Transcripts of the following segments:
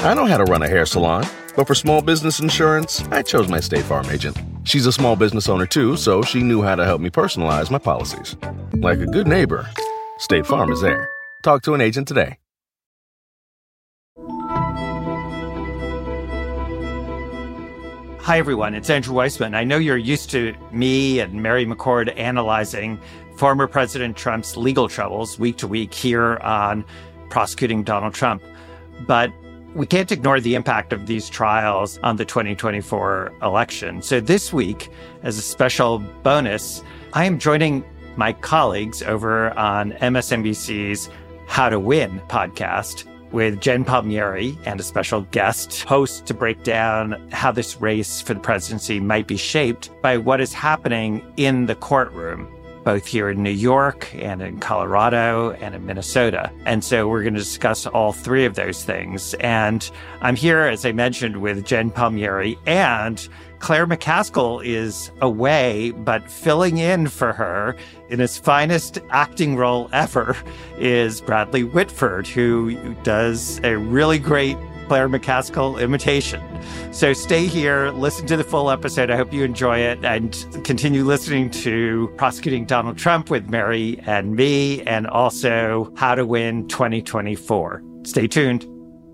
I know how to run a hair salon, but for small business insurance, I chose my State Farm agent. She's a small business owner too, so she knew how to help me personalize my policies. Like a good neighbor, State Farm is there. Talk to an agent today. Hi, everyone. It's Andrew Weissman. I know you're used to me and Mary McCord analyzing former President Trump's legal troubles week to week here on Prosecuting Donald Trump. But we can't ignore the impact of these trials on the 2024 election. So this week, as a special bonus, I am joining my colleagues over on MSNBC's How to Win podcast with Jen Palmieri and a special guest host to break down how this race for the presidency might be shaped by what is happening in the courtroom, both here in New York and in Colorado and in Minnesota. And so we're going to discuss all three of those things. And I'm here, as I mentioned, with Jen Palmieri, and Claire McCaskill is away, but filling in for her in his finest acting role ever is Bradley Whitford, who does a really great Claire McCaskill imitation. So stay here, listen to the full episode. I hope you enjoy it, and continue listening to Prosecuting Donald Trump with Mary and me, and also How to Win 2024. Stay tuned.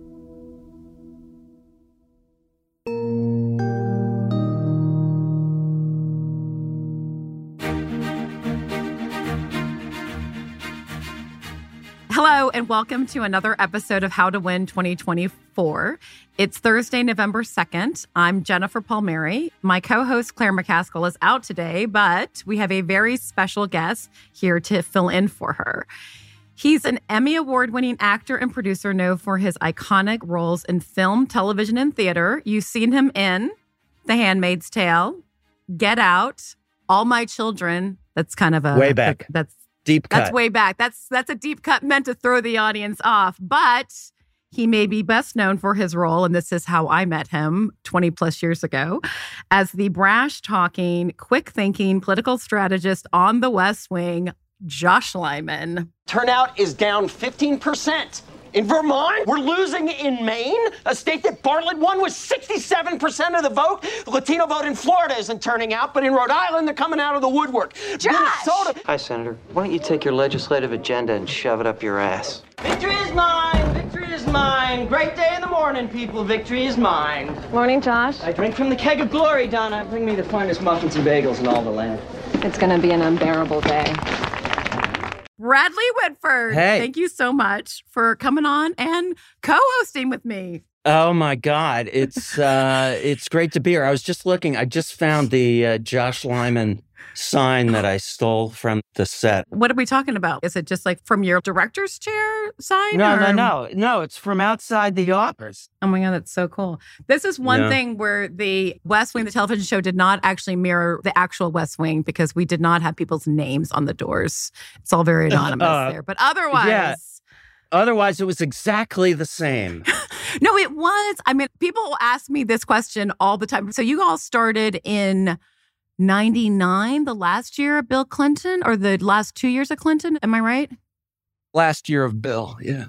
Hello, and welcome to another episode of How to Win 2024. It's Thursday, November 2nd. I'm Jennifer Palmieri. My co-host, Claire McCaskill, is out today, but we have a very special guest here to fill in for her. He's an Emmy Award-winning actor and producer known for his iconic roles in film, television, and theater. You've seen him in The Handmaid's Tale, Get Out, All My Children. That's kind of a... Way back. That's deep cut. That's way back. That's a deep cut meant to throw the audience off. But he may be best known for his role, and this is how I met him 20 plus years ago, as the brash-talking, quick-thinking political strategist on The West Wing, Josh Lyman. Turnout is down 15%. In Vermont, we're losing in Maine, a state that Bartlett won with 67% of the vote. The Latino vote in Florida isn't turning out, but in Rhode Island, they're coming out of the woodwork. Josh! Minnesota. Hi, Senator. Why don't you take your legislative agenda and shove it up your ass? Victory is mine. Victory is mine. Great day in the morning, people. Victory is mine. Morning, Josh. I drink from the keg of glory, Donna. Bring me the finest muffins and bagels in all the land. It's going to be an unbearable day. Bradley Whitford. Hey. Thank you so much for coming on and co-hosting with me. Oh my God, it's great to be here. I was just looking. I just found the Josh Lyman sign that I stole from the set. What are we talking about? Is it just like from your director's chair sign? No. It's from outside the office. Oh my God, that's so cool. This is one thing where the West Wing, the television show, did not actually mirror the actual West Wing because we did not have people's names on the doors. It's all very anonymous there. But otherwise... Yeah. Otherwise, it was exactly the same. No, it was. I mean, people ask me this question all the time. So you all started in 99, the last year of Bill Clinton, or the last 2 years of Clinton. Am I right? Last year of Bill, yeah.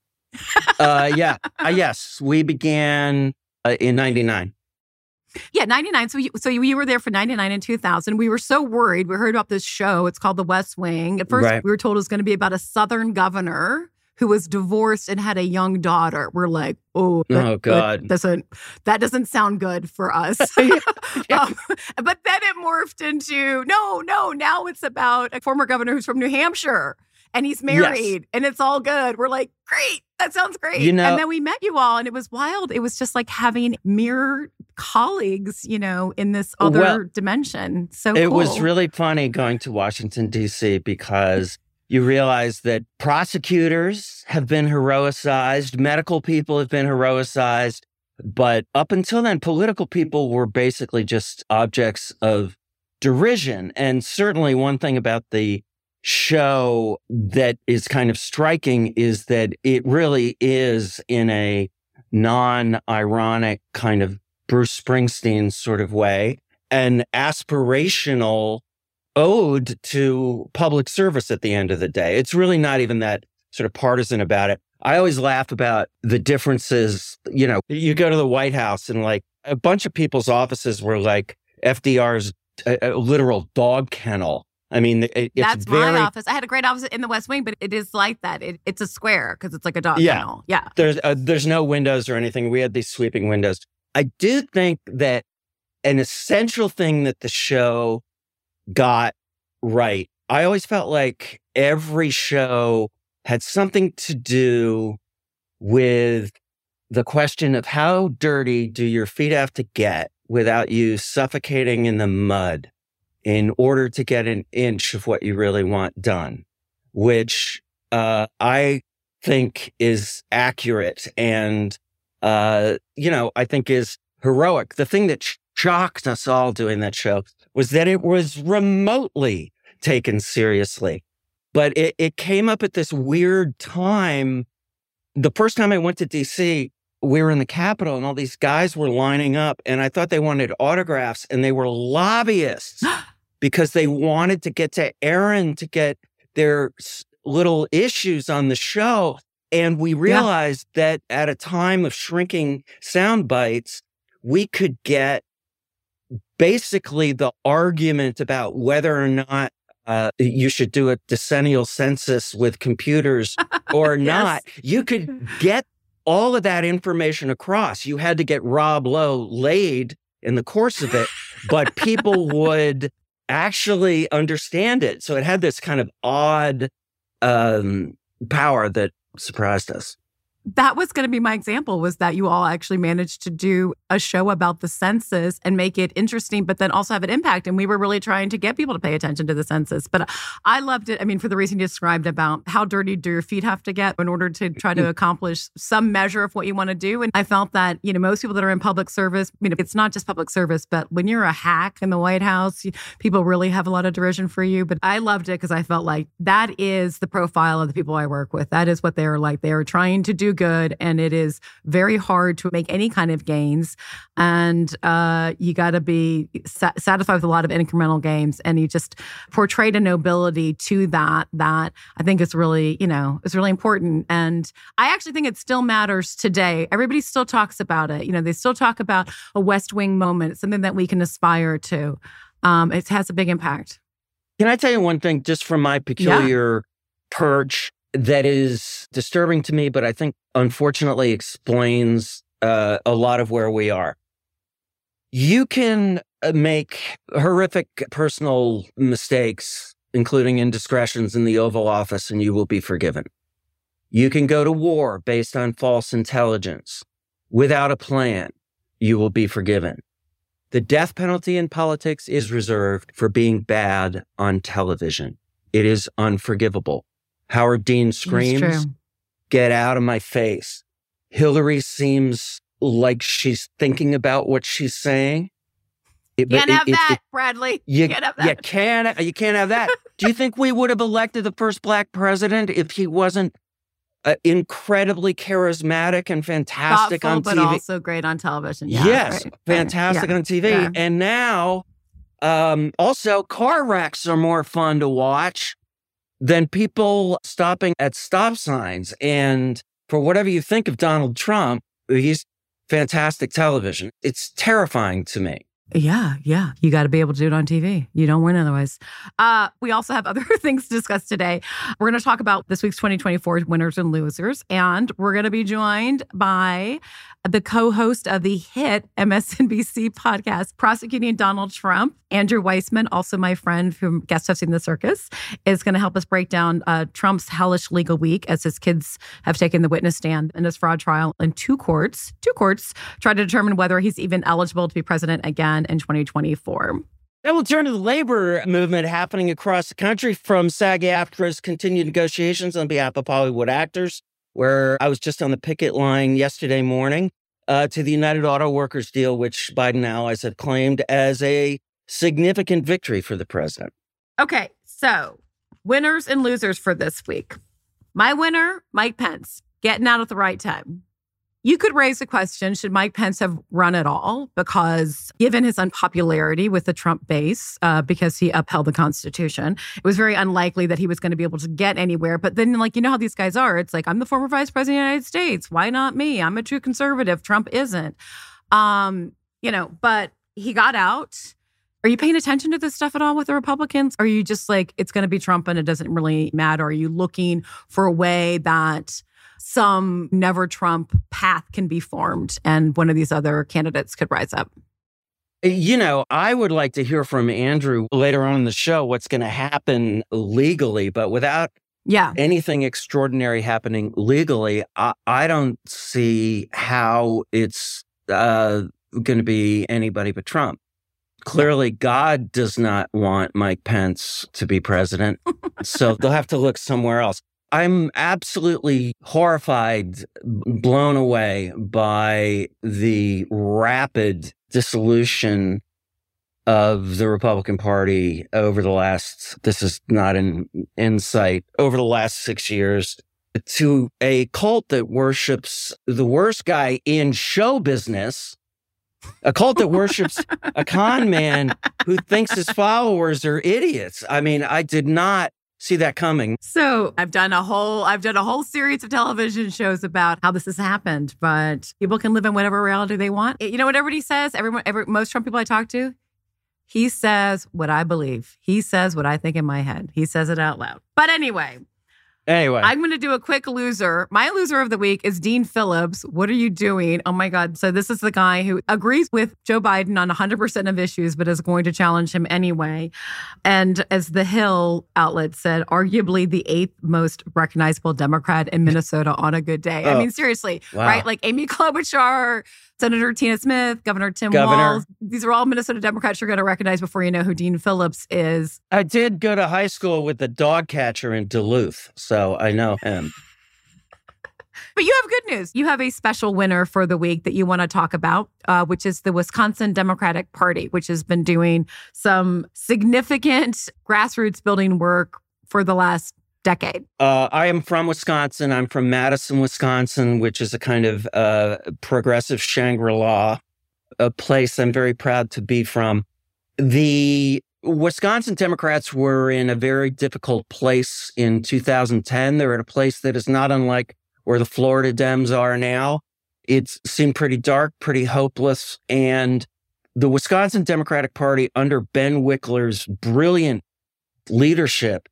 Yes, we began in 99. Yeah, 99. So you were there for 99 and 2000. We were so worried. We heard about this show. It's called The West Wing. At first, Right. we were told it was going to be about a Southern governor who was divorced and had a young daughter. We're like, God, that doesn't sound good for us. But then it morphed into no. Now it's about a former governor who's from New Hampshire and he's married, and it's all good. We're like, great, that sounds great. You know, and then we met you all, and it was wild. It was just like having mirror colleagues, in this other dimension. So it cool. was really funny going to Washington, D.C. because you realize that prosecutors have been heroicized, medical people have been heroicized, but up until then, political people were basically just objects of derision. And certainly one thing about the show that is kind of striking is that it really is in a non-ironic kind of Bruce Springsteen sort of way, an aspirational ode to public service at the end of the day. It's really not even that sort of partisan about it. I always laugh about the differences. You know, you go to the White House and like a bunch of people's offices were like FDR's a literal dog kennel. I mean, that's my office. I had a great office in the West Wing, but it is like that. It's a square because it's like a dog kennel. Yeah. There's no windows or anything. We had these sweeping windows. I do think that an essential thing that the show got right, I always felt like every show had something to do with the question of how dirty do your feet have to get without you suffocating in the mud in order to get an inch of what you really want done, which I think is accurate and, I think is heroic. The thing that shocked us all doing that show was that it was remotely taken seriously. But it came up at this weird time. The first time I went to D.C., we were in the Capitol and all these guys were lining up and I thought they wanted autographs and they were lobbyists because they wanted to get to Aaron to get their little issues on the show. And we realized that at a time of shrinking sound bites, we could get basically the argument about whether or not you should do a decennial census with computers or not. You could get all of that information across. You had to get Rob Lowe laid in the course of it, but people would actually understand it. So it had this kind of odd power that surprised us. That was going to be my example, was that you all actually managed to do a show about the census and make it interesting, but then also have an impact. And we were really trying to get people to pay attention to the census. But I loved it. I mean, for the reason you described about how dirty do your feet have to get in order to try to accomplish some measure of what you want to do. And I felt that, most people that are in public service, it's not just public service, but when you're a hack in the White House, people really have a lot of derision for you. But I loved it because I felt like that is the profile of the people I work with. That is what they're like. They are trying to do good, and it is very hard to make any kind of gains, and you got to be satisfied with a lot of incremental gains, and you just portrayed a nobility to that I think is really is really important. And I actually think it still matters today. Everybody still talks about it. They still talk about a West Wing moment. It's something that we can aspire to. It has a big impact. Can I tell you one thing just from my peculiar perch that is disturbing to me, but I think unfortunately explains a lot of where we are? You can make horrific personal mistakes, including indiscretions in the Oval Office, and you will be forgiven. You can go to war based on false intelligence. Without a plan, you will be forgiven. The death penalty in politics is reserved for being bad on television. It is unforgivable. Howard Dean screams, "Get out of my face." Hillary seems like she's thinking about what she's saying. Can't have that, Bradley. You can't have that. Do you think we would have elected the first black president if he wasn't incredibly charismatic and fantastic thoughtful, on TV? But also great on television. Yeah, yes, right. fantastic on TV. Yeah. And now, also, car wrecks are more fun to watch than people stopping at stop signs. And for whatever you think of Donald Trump, he's fantastic television. It's terrifying to me. Yeah. You got to be able to do it on TV. You don't win otherwise. We also have other things to discuss today. We're going to talk about this week's 2024 winners and losers, and we're going to be joined by the co-host of the hit MSNBC podcast, Prosecuting Donald Trump, Andrew Weissmann, also my friend from Guest Hosting the Circus, is going to help us break down Trump's hellish legal week as his kids have taken the witness stand in his fraud trial in two courts try to determine whether he's even eligible to be president again in 2024. Then we'll turn to the labor movement happening across the country, from SAG-AFTRA's continued negotiations on behalf of Hollywood actors, where I was just on the picket line yesterday morning, to the United Auto Workers deal, which Biden allies have claimed as a significant victory for the president. Okay, so winners and losers for this week. My winner, Mike Pence, getting out at the right time. You could raise the question, should Mike Pence have run at all? Because given his unpopularity with the Trump base, because he upheld the Constitution, it was very unlikely that he was going to be able to get anywhere. But then, like, you know how these guys are. It's like, I'm the former vice president of the United States. Why not me? I'm a true conservative. Trump isn't. But he got out. Are you paying attention to this stuff at all with the Republicans? Are you just like, it's going to be Trump and it doesn't really matter? Are you looking for a way that some never Trump path can be formed and one of these other candidates could rise up? I would like to hear from Andrew later on in the show what's going to happen legally, but without anything extraordinary happening legally, I don't see how it's going to be anybody but Trump. Clearly, God does not want Mike Pence to be president, so they'll have to look somewhere else. I'm absolutely horrified, blown away by the rapid dissolution of the Republican Party over the last, this is not an insight, over the last 6 years, to a cult that worships the worst guy in show business, a cult that worships a con man who thinks his followers are idiots. I mean, I did not see that coming. So I've done a whole series of television shows about how this has happened, but people can live in whatever reality they want. You know what everybody says? Most Trump people I talk to, he says what I believe. He says what I think in my head. He says it out loud. But anyway, I'm going to do a quick loser. My loser of the week is Dean Phillips. What are you doing? Oh my God. So this is the guy who agrees with Joe Biden on 100% of issues, but is going to challenge him anyway. And as the Hill outlet said, arguably the 8th most recognizable Democrat in Minnesota on a good day. I mean, seriously, right? Like Amy Klobuchar, Senator Tina Smith, Governor Tim Walz. These are all Minnesota Democrats you're going to recognize before you know who Dean Phillips is. I did go to high school with the dog catcher in Duluth, so I know him. But you have good news. You have a special winner for the week that you want to talk about, which is the Wisconsin Democratic Party, which has been doing some significant grassroots building work for the last decade. I am from Wisconsin. I'm from Madison, Wisconsin, which is a kind of progressive Shangri-La, a place I'm very proud to be from. The Wisconsin Democrats were in a very difficult place in 2010. They're at a place that is not unlike where the Florida Dems are now. It seemed pretty dark, pretty hopeless. And the Wisconsin Democratic Party, under Ben Wickler's brilliant leadership,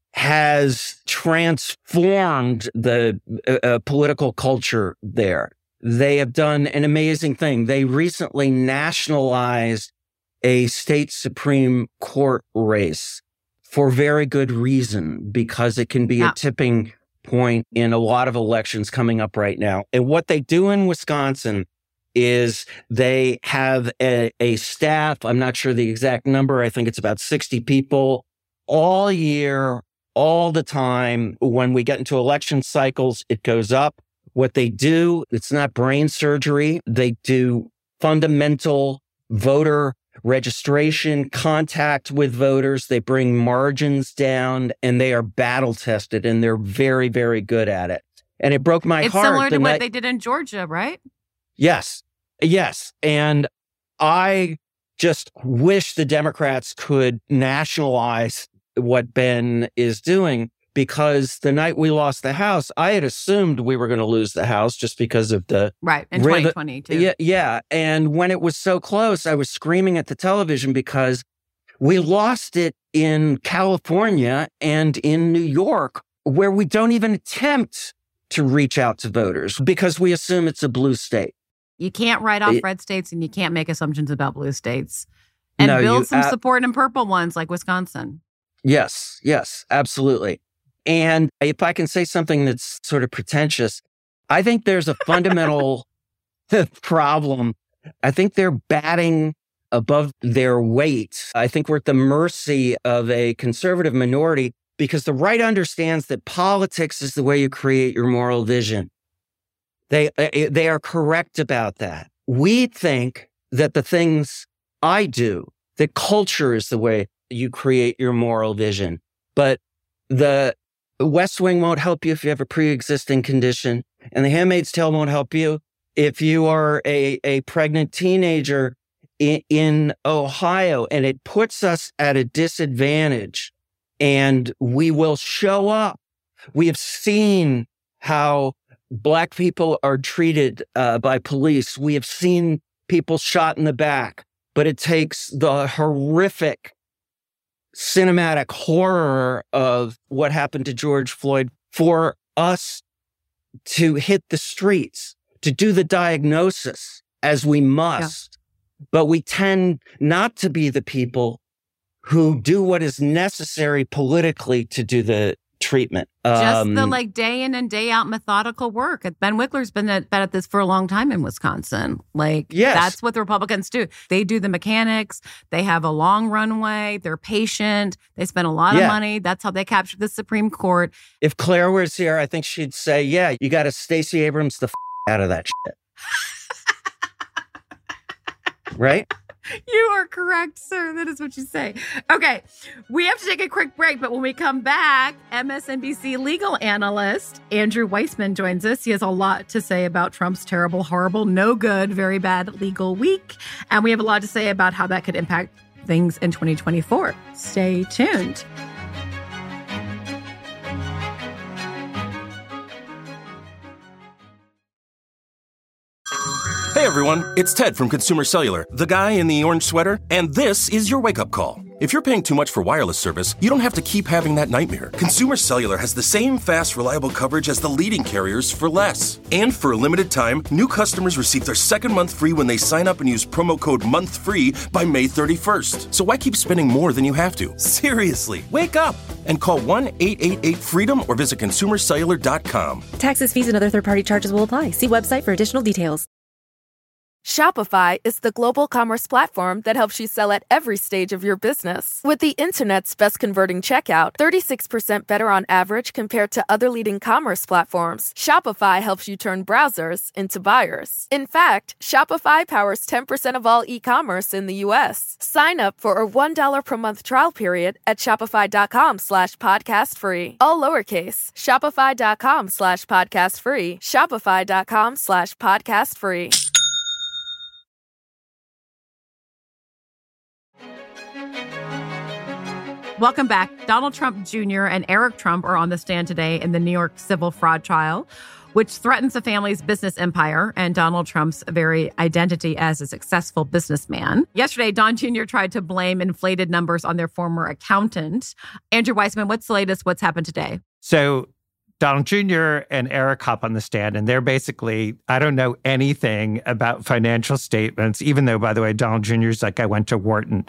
has transformed the political culture there. They have done an amazing thing. They recently nationalized a state Supreme Court race for very good reason, because it can be a tipping point in a lot of elections coming up right now. And what they do in Wisconsin is they have a staff, I'm not sure the exact number, I think it's about 60 people, all year, all the time. When we get into election cycles, it goes up. What they do, it's not brain surgery. They do fundamental voter registration, contact with voters. They bring margins down, and they are battle tested, and they're very, very good at it. And it broke my heart. It's similar to what they did in Georgia, right? Yes. And I just wish the Democrats could nationalize what Ben is doing, because the night we lost the House, I had assumed we were going to lose the House just because of the... Right, in 2022. Yeah. And when it was so close, I was screaming at the television because we lost it in California and in New York, where we don't even attempt to reach out to voters because we assume it's a blue state. You can't write off red states, and you can't make assumptions about blue states. And build some support in purple ones like Wisconsin. Yes, absolutely. And if I can say something that's sort of pretentious, I think there's a fundamental problem. I think they're batting above their weight. I think we're at the mercy of a conservative minority, because the right understands that politics is the way you create your moral vision. They are correct about that. We think that the things I do, that culture is the way you create your moral vision. But the West Wing won't help you if you have a pre-existing condition, and The Handmaid's Tale won't help you if you are a pregnant teenager in Ohio, and it puts us at a disadvantage, and we will show up. We have seen how Black people are treated by police. We have seen people shot in the back, but it takes the horrific cinematic horror of what happened to George Floyd for us to hit the streets, to do the diagnosis as we must. Yeah. But we tend not to be the people who do what is necessary politically to do the treatment. Just the day in and day out methodical work. Ben Wickler's been at this for a long time in Wisconsin. Yes. That's what the Republicans do. They do the mechanics. They have a long runway. They're patient. They spend a lot of money. That's how they capture the Supreme Court. If Claire was here, I think she'd say, yeah, you got to Stacey Abrams the out of that shit. Right? You are correct, sir. That is what you say. Okay, we have to take a quick break, but when we come back, MSNBC legal analyst Andrew Weissmann joins us. He has a lot to say about Trump's terrible, horrible, no good, very bad legal week. And we have a lot to say about how that could impact things in 2024. Stay tuned. Hey everyone, it's Ted from Consumer Cellular, the guy in the orange sweater, and this is your wake-up call. If you're paying too much for wireless service, you don't have to keep having that nightmare. Consumer Cellular has the same fast, reliable coverage as the leading carriers for less. And for a limited time, new customers receive their second month free when they sign up and use promo code MONTHFREE by May 31st. So why keep spending more than you have to? Seriously, wake up and call 1-888-FREEDOM or visit consumercellular.com. Taxes, fees, and other third-party charges will apply. See website for additional details. Shopify is the global commerce platform that helps you sell at every stage of your business. With the internet's best converting checkout, 36% better on average compared to other leading commerce platforms, Shopify helps you turn browsers into buyers. In fact, Shopify powers 10% of all e-commerce in the U.S. Sign up for a $1 per month trial period at shopify.com/podcastfree. All lowercase, shopify.com/podcastfree, shopify.com/podcastfree. Welcome back. Donald Trump Jr. and Eric Trump are on the stand today in the New York civil fraud trial, which threatens the family's business empire and Donald Trump's very identity as a successful businessman. Yesterday, Don Jr. tried to blame inflated numbers on their former accountant. Andrew Weissmann, what's the latest? What's happened today? So Donald Jr. and Eric hop on the stand, and they're basically, I don't know anything about financial statements, even though, by the way, Donald Jr.'s like, I went to Wharton.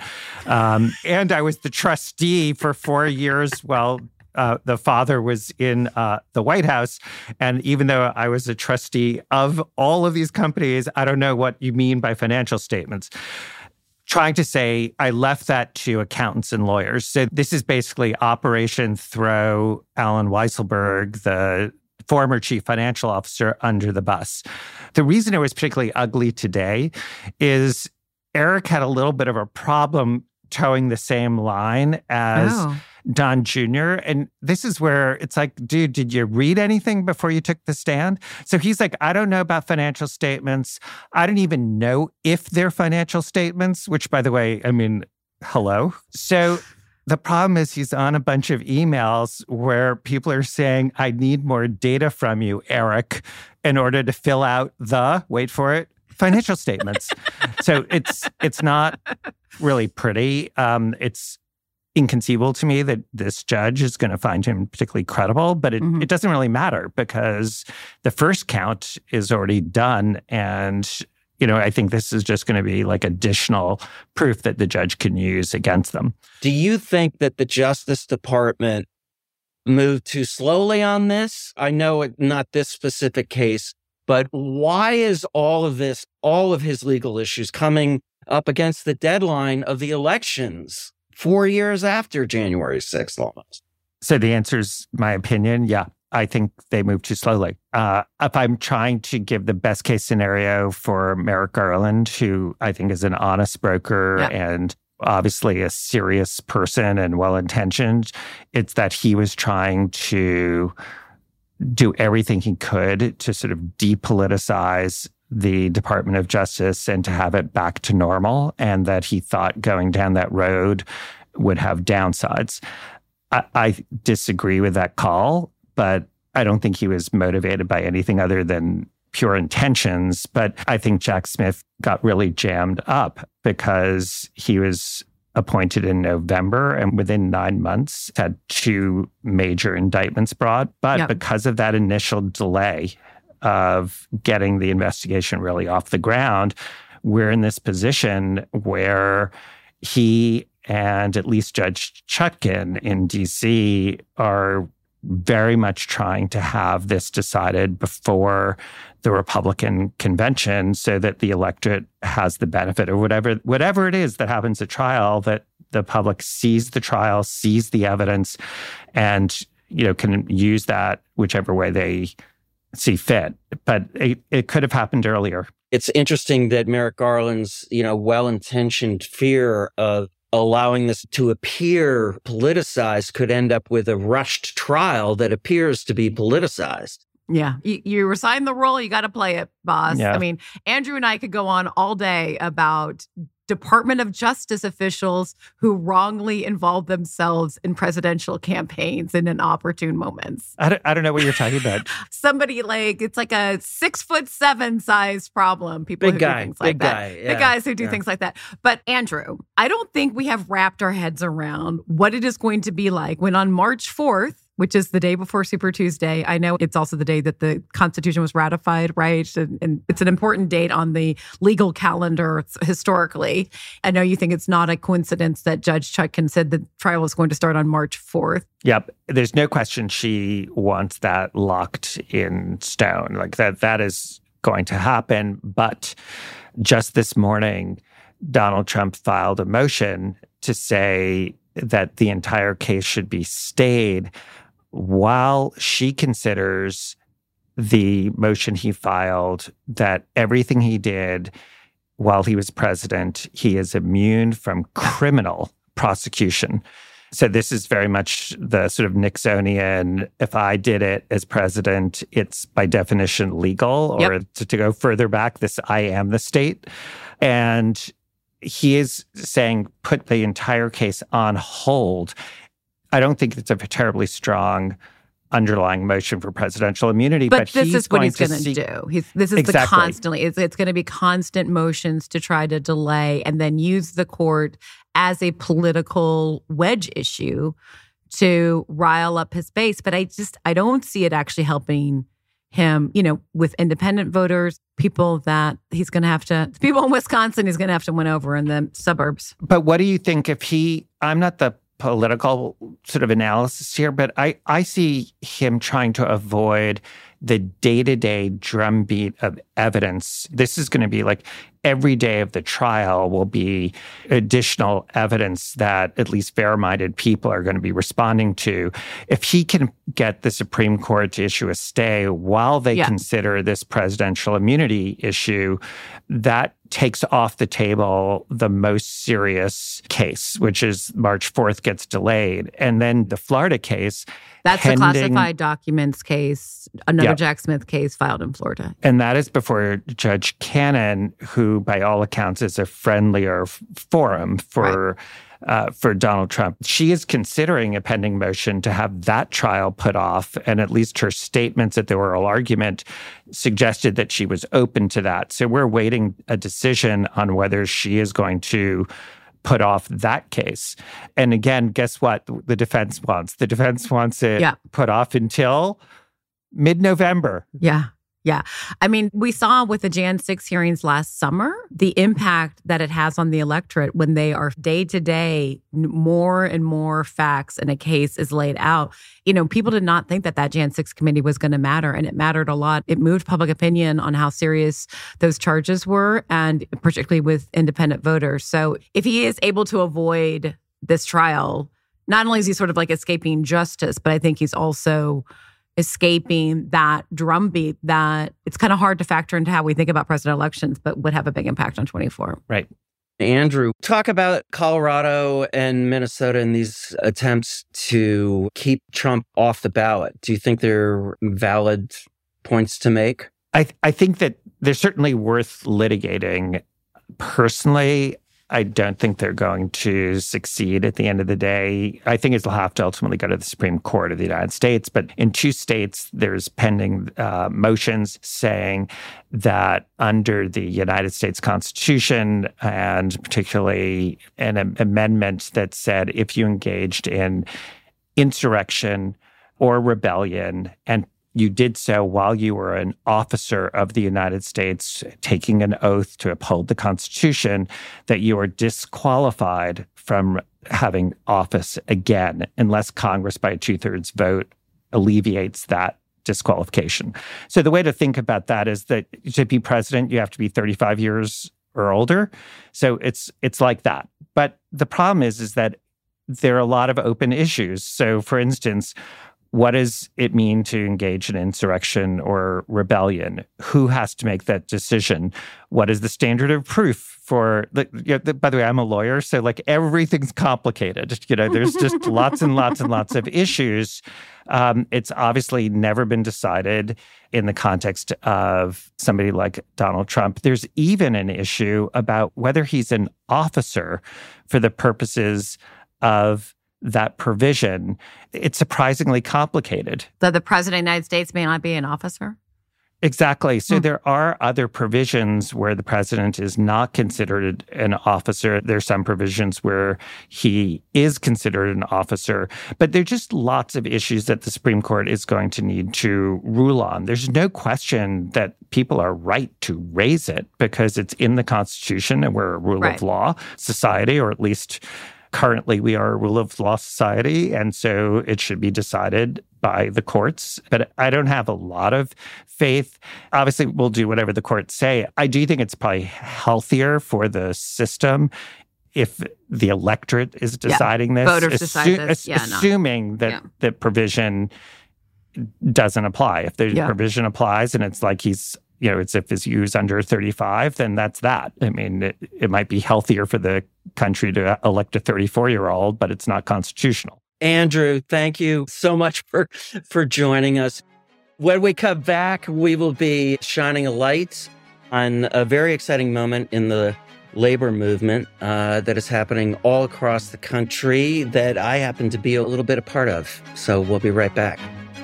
And I was the trustee for 4 years while the father was in the White House. And even though I was a trustee of all of these companies, I don't know what you mean by financial statements. Trying to say I left that to accountants and lawyers. So this is basically Operation Throw Alan Weisselberg, the former chief financial officer, under the bus. The reason it was particularly ugly today is Eric had a little bit of a problem towing the same line as Don Jr. And this is where it's like, dude, did you read anything before you took the stand? So he's like, I don't know about financial statements. I don't even know if they're financial statements, which, by the way, I mean, hello. So the problem is he's on a bunch of emails where people are saying, I need more data from you, Eric, in order to fill out the, wait for it, financial statements. So it's not really pretty. It's inconceivable to me that this judge is going to find him particularly credible, but it doesn't really matter because the first count is already done. And, you know, I think this is just going to be like additional proof that the judge can use against them. Do you think that the Justice Department moved too slowly on this? I know not this specific case, but why is all of this, all of his legal issues coming up against the deadline of the elections 4 years after January 6th almost? So the answer is my opinion. Yeah, I think they moved too slowly. If I'm trying to give the best case scenario for Merrick Garland, who I think is an honest broker and obviously a serious person and well-intentioned, it's that he was trying to do everything he could to sort of depoliticize the Department of Justice and to have it back to normal, and that he thought going down that road would have downsides. I disagree with that call, but I don't think he was motivated by anything other than pure intentions. But I think Jack Smith got really jammed up because he was appointed in November and within 9 months had 2 major indictments brought. But because of that initial delay of getting the investigation really off the ground, we're in this position where he and at least Judge Chutkan in D.C. are very much trying to have this decided before the Republican convention so that the electorate has the benefit of whatever it is that happens at trial, that the public sees the trial, sees the evidence, and, can use that whichever way they see fit. But it could have happened earlier. It's interesting that Merrick Garland's, well-intentioned fear of allowing this to appear politicized could end up with a rushed trial that appears to be politicized. Yeah. You assign the role, you got to play it, boss. Yeah. I mean, Andrew and I could go on all day about Department of Justice officials who wrongly involve themselves in presidential campaigns in inopportune moments. I don't know what you're talking about. Somebody it's like a 6'7" sized problem. People big who guy, do things like that. Guy, yeah. Big guys who do things like that. But Andrew, I don't think we have wrapped our heads around what it is going to be like when on March 4th, which is the day before Super Tuesday. I know it's also the day that the Constitution was ratified, right? And it's an important date on the legal calendar historically. I know you think it's not a coincidence that Judge Chutkan said the trial was going to start on March 4th. Yep. There's no question she wants that locked in stone. Like that is going to happen. But just this morning, Donald Trump filed a motion to say that the entire case should be stayed while she considers the motion he filed that everything he did while he was president, he is immune from criminal prosecution. So this is very much the sort of Nixonian, if I did it as president, it's by definition legal, or to go further back, this I am the state. And he is saying put the entire case on hold. I don't think it's a terribly strong underlying motion for presidential immunity. But this is what he's going to do. This is exactly. the constantly. It's going to be constant motions to try to delay and then use the court as a political wedge issue to rile up his base. But I don't see it actually helping him, with independent voters, people that he's going to have to, people in Wisconsin he's going to have to win over in the suburbs. But what do you think I'm not the political sort of analysis here, but I see him trying to avoid the day-to-day drumbeat of evidence. This is going to be like every day of the trial will be additional evidence that at least fair-minded people are going to be responding to. If he can get the Supreme Court to issue a stay while they consider this presidential immunity issue, that takes off the table the most serious case, which is March 4th gets delayed. And then the Florida case, that's the classified documents case, another Jack Smith case filed in Florida. And that is before Judge Cannon, who by all accounts is a friendlier forum for Donald Trump. She is considering a pending motion to have that trial put off, and at least her statements at the oral argument suggested that she was open to that. So we're waiting a decision on whether she is going to put off that case. And again, guess what the defense wants? The defense wants it put off until mid-November. Yeah. Yeah. I mean, we saw with the Jan 6 hearings last summer, the impact that it has on the electorate when they are day to day, more and more facts in a case is laid out. People did not think that Jan 6 committee was going to matter, and it mattered a lot. It moved public opinion on how serious those charges were, and particularly with independent voters. So if he is able to avoid this trial, not only is he sort of like escaping justice, but I think he's also escaping that drumbeat that it's kind of hard to factor into how we think about presidential elections, but would have a big impact on 24. Right. Andrew, talk about Colorado and Minnesota and these attempts to keep Trump off the ballot. Do you think they're valid points to make? I think that they're certainly worth litigating. Personally, I don't think they're going to succeed at the end of the day. I think it'll have to ultimately go to the Supreme Court of the United States. But in 2 states, there's pending motions saying that under the United States Constitution, and particularly an amendment that said if you engaged in insurrection or rebellion and you did so while you were an officer of the United States taking an oath to uphold the Constitution, that you are disqualified from having office again unless Congress by a 2/3 vote alleviates that disqualification. So the way to think about that is that to be president, you have to be 35 years or older. So it's like that. But the problem is that there are a lot of open issues. So for instance, what does it mean to engage in insurrection or rebellion? Who has to make that decision? What is the standard of proof for, by the way, I'm a lawyer, so like everything's complicated. There's just lots and lots and lots of issues. It's obviously never been decided in the context of somebody like Donald Trump. There's even an issue about whether he's an officer for the purposes of that provision. It's surprisingly complicated. That the president of the United States may not be an officer? Exactly. So there are other provisions where the president is not considered an officer. There's some provisions where he is considered an officer. But there are just lots of issues that the Supreme Court is going to need to rule on. There's no question that people are right to raise it because it's in the Constitution and we're a rule of law society, or at least currently, we are a rule of law society, and so it should be decided by the courts. But I don't have a lot of faith. Obviously, we'll do whatever the courts say. I do think it's probably healthier for the system if the electorate is deciding this. Voters decide this. Assuming that the provision doesn't apply. If the provision applies and it's like he's it's if his use under 35, then that's that. I mean, it might be healthier for the country to elect a 34-year-old, but it's not constitutional. Andrew, thank you so much for joining us. When we come back, we will be shining a light on a very exciting moment in the labor movement that is happening all across the country that I happen to be a little bit a part of. So we'll be right back.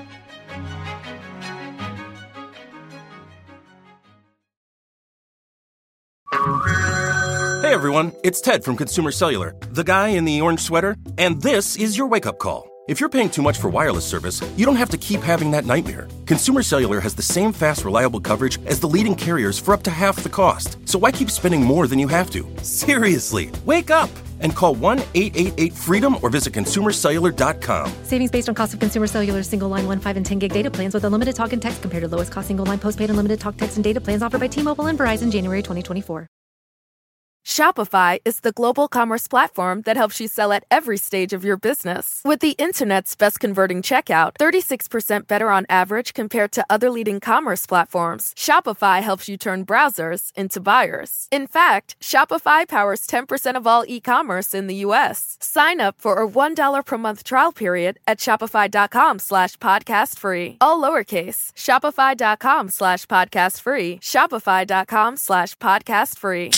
Hey everyone, it's Ted from Consumer Cellular, the guy in the orange sweater, and this is your wake-up call. If you're paying too much for wireless service, you don't have to keep having that nightmare. Consumer Cellular has the same fast, reliable coverage as the leading carriers for up to half the cost. So why keep spending more than you have to? Seriously, wake up and call 1-888-FREEDOM or visit consumercellular.com. Savings based on cost of Consumer Cellular single line 1, 5, and 10 gig data plans with unlimited talk and text compared to lowest cost single line postpaid unlimited talk, text, and data plans offered by T-Mobile and Verizon January 2024. Shopify is the global commerce platform that helps you sell at every stage of your business. With the internet's best converting checkout, 36% better on average compared to other leading commerce platforms, Shopify helps you turn browsers into buyers. In fact, Shopify powers 10% of all e-commerce in the U.S. Sign up for a $1 per month trial period at shopify.com/podcastfree. All lowercase, shopify.com/podcastfree, shopify.com/podcastfree.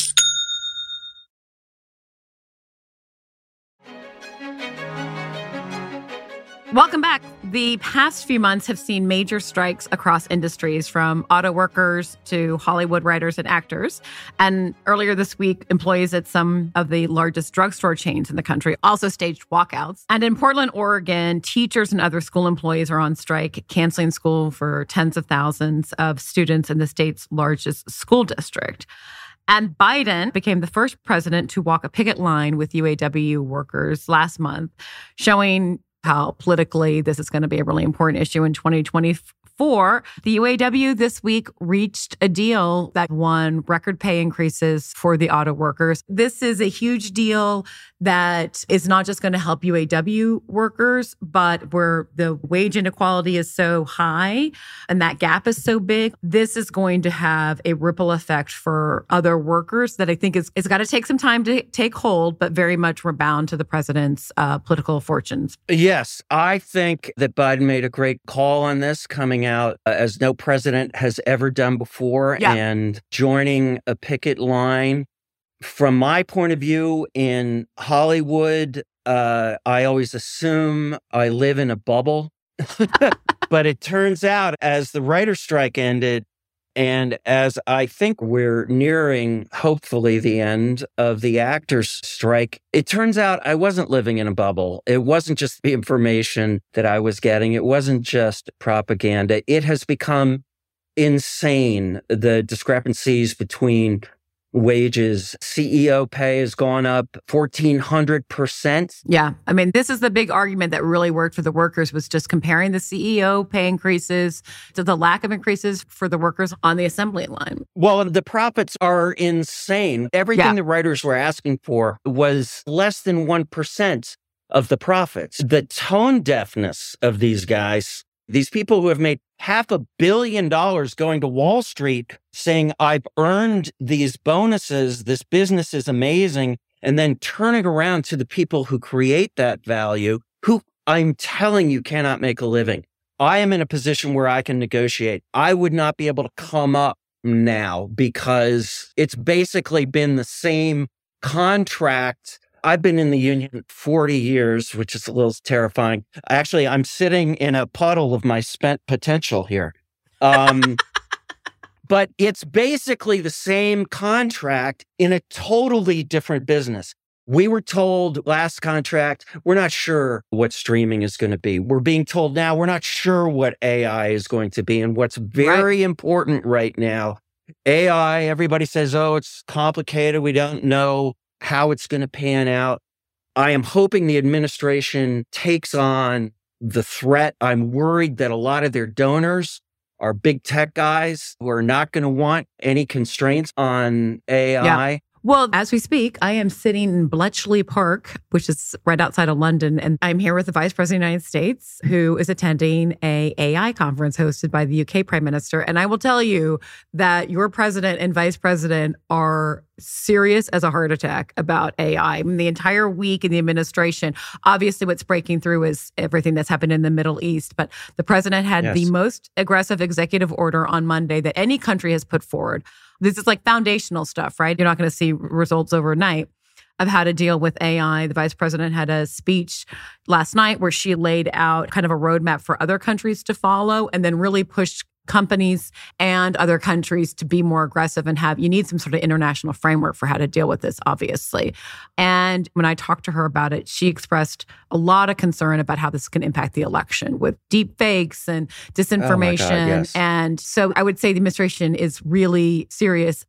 Welcome back. The past few months have seen major strikes across industries, from auto workers to Hollywood writers and actors. And earlier this week, employees at some of the largest drugstore chains in the country also staged walkouts. And in Portland, Oregon, teachers and other school employees are on strike, canceling school for tens of thousands of students in the state's largest school district. And Biden became the first president to walk a picket line with UAW workers last month, showing how politically this is going to be a really important issue in 2024. The UAW this week reached a deal that won record pay increases for the auto workers. This is a huge deal that is not just going to help UAW workers, but where the wage inequality is so high and that gap is so big, this is going to have a ripple effect for other workers that I think it's got to take some time to take hold, but very much rebound to the president's political fortunes. Yes, I think that Biden made a great call on this coming going out as no president has ever done before and joining a picket line. From my point of view in Hollywood, I always assume I live in a bubble. But it turns out as the writer's strike ended, and as I think we're nearing, hopefully, the end of the actors' strike, it turns out I wasn't living in a bubble. It wasn't just the information that I was getting. It wasn't just propaganda. It has become insane, the discrepancies between wages. CEO pay has gone up 1,400%. Yeah. I mean, this is the big argument that really worked for the workers, was just comparing the CEO pay increases to the lack of increases for the workers on the assembly line. Well, the profits are insane. Everything the writers were asking for was less than 1% of the profits. The tone deafness of these guys, these people who have made $500 million going to Wall Street saying, I've earned these bonuses, this business is amazing, and then turning around to the people who create that value, who I'm telling you cannot make a living. I am in a position where I can negotiate. I would not be able to come up now because it's basically been the same contract. I've been in the union 40 years, which is a little terrifying. Actually, I'm sitting in a puddle of my spent potential here. But it's basically the same contract in a totally different business. We were told last contract, we're not sure what streaming is going to be. We're being told now, we're not sure what AI is going to be. And what's very important right now, AI, everybody says, oh, it's complicated. We don't know how it's going to pan out. I am hoping the administration takes on the threat. I'm worried that a lot of their donors are big tech guys who are not going to want any constraints on AI. Yeah. Well, as we speak, I am sitting in Bletchley Park, which is right outside of London, and I'm here with the Vice President of the United States, who is attending an AI conference hosted by the UK Prime Minister. And I will tell you that your president and vice president are serious as a heart attack about AI. I mean, the entire week in the administration, obviously what's breaking through is everything that's happened in the Middle East. But the president had the most aggressive executive order on Monday that any country has put forward. This is like foundational stuff, right? You're not going to see results overnight of how to deal with AI. The vice president had a speech last night where she laid out kind of a roadmap for other countries to follow and then really pushed companies and other countries to be more aggressive and you need some sort of international framework for how to deal with this, obviously. And when I talked to her about it, she expressed a lot of concern about how this can impact the election with deep fakes and disinformation. Oh my God, yes. And so I would say the administration is really serious.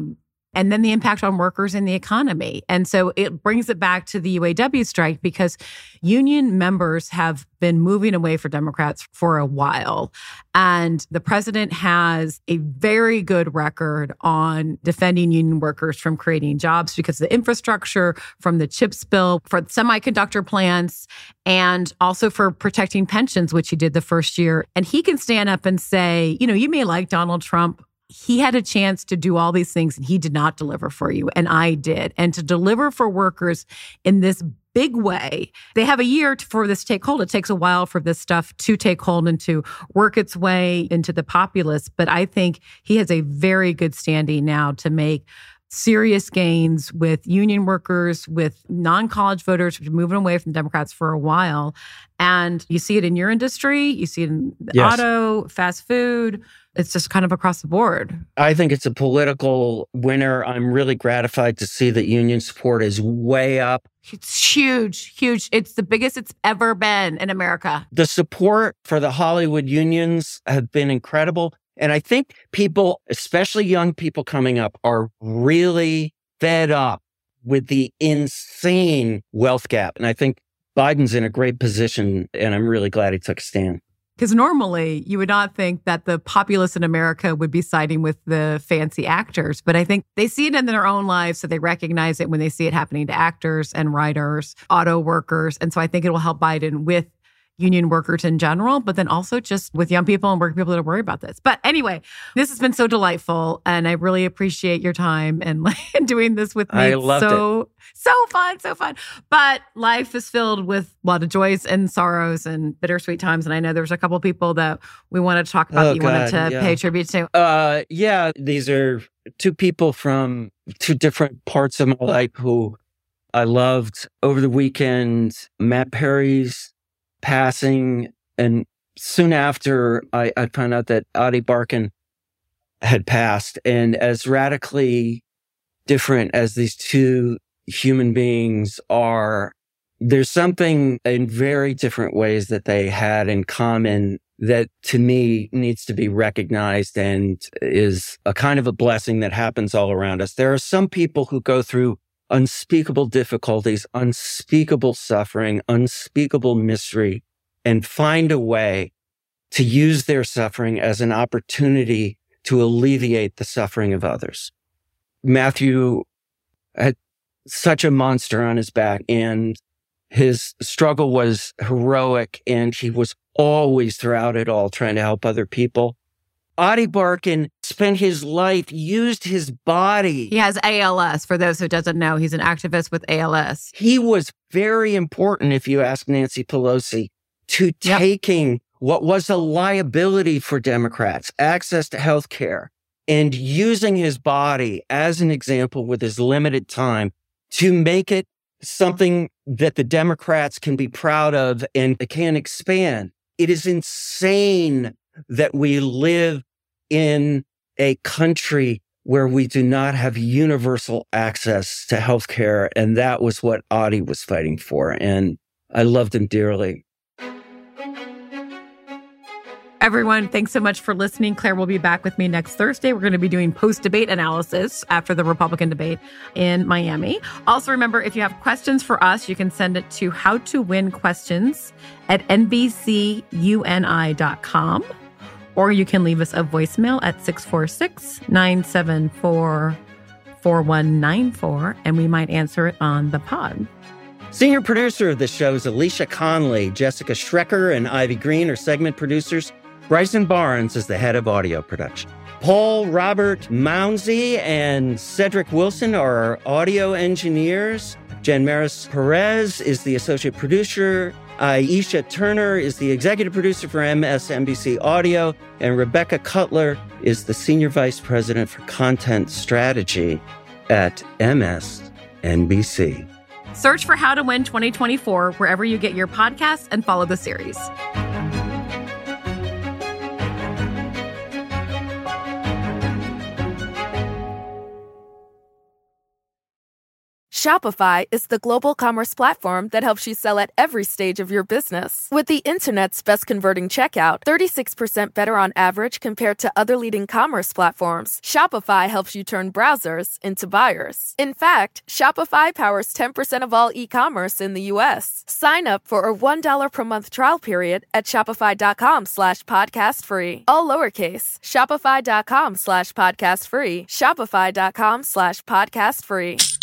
And then the impact on workers and the economy. And so it brings it back to the UAW strike because union members have been moving away for Democrats for a while. And the president has a very good record on defending union workers from creating jobs because of the infrastructure, from the CHIPS bill, for semiconductor plants, and also for protecting pensions, which he did the first year. And he can stand up and say, you know, you may like Donald Trump. He had a chance to do all these things and he did not deliver for you. And I did. And to deliver for workers in this big way, they have a year for this to take hold. It takes a while for this stuff to take hold and to work its way into the populace. But I think he has a very good standing now to make serious gains with union workers, with non-college voters who've been moving away from Democrats for a while. And you see it in your industry, you see it in auto, fast food. It's just kind of across the board. I think it's a political winner. I'm really gratified to see that union support is way up. It's huge, huge. It's the biggest it's ever been in America. The support for the Hollywood unions have been incredible. And I think people, especially young people coming up, are really fed up with the insane wealth gap. And I think Biden's in a great position, and I'm really glad he took a stand. Because normally you would not think that the populace in America would be siding with the fancy actors. But I think they see it in their own lives, so they recognize it when they see it happening to actors and writers, auto workers. And so I think it will help Biden with union workers in general, but then also just with young people and working people that worry about this. But anyway, this has been so delightful, and I really appreciate your time and doing this with me. I loved it. So fun. But life is filled with a lot of joys and sorrows and bittersweet times. And I know there's a couple people that we want to talk about that you wanted to pay tribute to. Yeah, these are two people from two different parts of my life who I loved. Over the weekend, Matt Perry's passing, and soon after, I found out that Adi Barkan had passed. And as radically different as these two human beings are, there's something in very different ways that they had in common that to me needs to be recognized and is a kind of a blessing that happens all around us. There are some people who go through unspeakable difficulties, unspeakable suffering, unspeakable misery, and find a way to use their suffering as an opportunity to alleviate the suffering of others. Matthew had such a monster on his back, and his struggle was heroic, and he was always throughout it all trying to help other people. Adi Barkan spent his life, used his body. He has ALS. For those who doesn't know, he's an activist with ALS. He was very important, if you ask Nancy Pelosi, to taking what was a liability for Democrats, access to health care, and using his body as an example with his limited time to make it something that the Democrats can be proud of and can expand. It is insane that we live in a country where we do not have universal access to health care. And that was what Adi was fighting for. And I loved him dearly. Everyone, thanks so much for listening. Claire will be back with me next Thursday. We're going to be doing post-debate analysis after the Republican debate in Miami. Also, remember, if you have questions for us, you can send it to howtowinquestions@nbcuni.com, or you can leave us a voicemail at 646-974-4194, and we might answer it on the pod. Senior producer of the show is Alicia Conley. Jessica Schrecker and Ivy Green are segment producers. Bryson Barnes is the head of audio production. Paul Robert Mounsey and Cedric Wilson are our audio engineers. Jen Maris Perez is the associate producer. Aisha Turner is the executive producer for MSNBC Audio. And Rebecca Cutler is the senior vice president for content strategy at MSNBC. Search for How to Win 2024 wherever you get your podcasts and follow the series. Shopify is the global commerce platform that helps you sell at every stage of your business. With the internet's best converting checkout, 36% better on average compared to other leading commerce platforms, Shopify helps you turn browsers into buyers. In fact, Shopify powers 10% of all e-commerce in the U.S. Sign up for a $1 per month trial period at shopify.com/podcastfree. All lowercase, shopify.com/podcastfree, shopify.com/podcastfree.